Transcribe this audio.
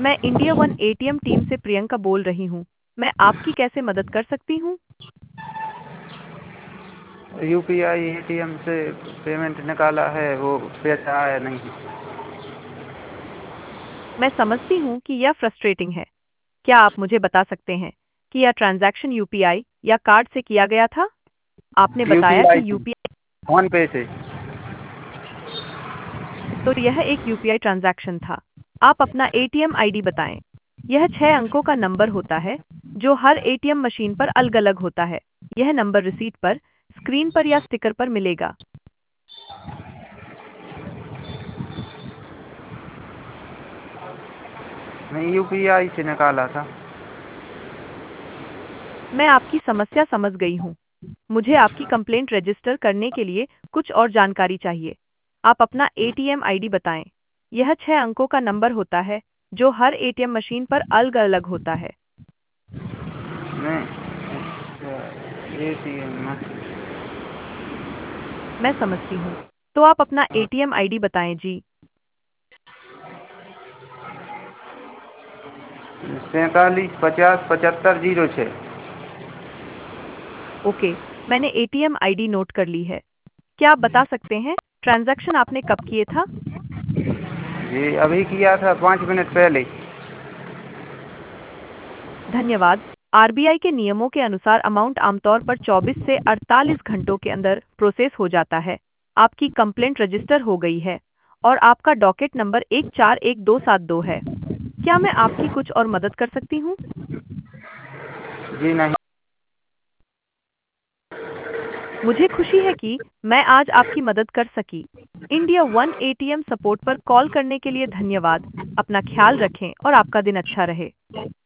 मैं India one ATM team से प्रियंका बोल रही हूँ। मैं आपकी कैसे मदद कर सकती हूँ? यूपीआई एटीएम से पेमेंट निकाला है, वो पैसा आया नहीं। मैं समझती हूँ कि यह फ्रस्ट्रेटिंग है। क्या आप मुझे बता सकते हैं कि यह ट्रांजैक्शन यूपीआई या कार्ड से किया गया था? आपने बताया यूपीआई कि यूपीआई, फोन पे से। तो यह एक यूपीआई ट्रांजैक्शन था। आप अपना एटीएम आईडी बताएं। यह 6 अंकों का नंबर होता है जो हर एटीएम मशीन पर अलग-अलग होता है। यह नंबर रिसीट पर, स्क्रीन पर या स्टिकर पर मिलेगा। नहीं, यूपीआई से निकाला था। मैं आपकी समस्या समझ गई हूँ। मुझे आपकी कंप्लेंट रजिस्टर करने के लिए कुछ और जानकारी चाहिए। आप अपना एटीएम आईडी बताएं। यह 6 अंकों का नंबर होता है जो हर एटीएम मशीन पर अलग-अलग होता है। नहीं, एटीएम मैं समझती हूँ। तो आप अपना एटीएम आईडी बताएं जी। 47 50 75 06। ओके, मैंने एटीएम आईडी नोट कर ली है। क्या आप बता सकते हैं ट्रांजैक्शन आपने कब किए था? जी अभी किया था 5 मिनट पहले। धन्यवाद। आरबीआई के नियमों के अनुसार अमाउंट आमतौर पर 24 से 48 घंटों के अंदर प्रोसेस हो जाता है। आपकी कंप्लेंट रजिस्टर हो गई है और आपका डॉकेट नंबर 141272 है। क्या मैं आपकी कुछ और मदद कर सकती हूँ? जी नहीं। मुझे खुशी है कि मैं आज आपकी मदद कर सकी। इंडिया वन एटीएम सपोर्ट पर कॉल करने के लिए धन्यवाद। अपना ख्याल रखें और आपका दिन अच्छा रहे।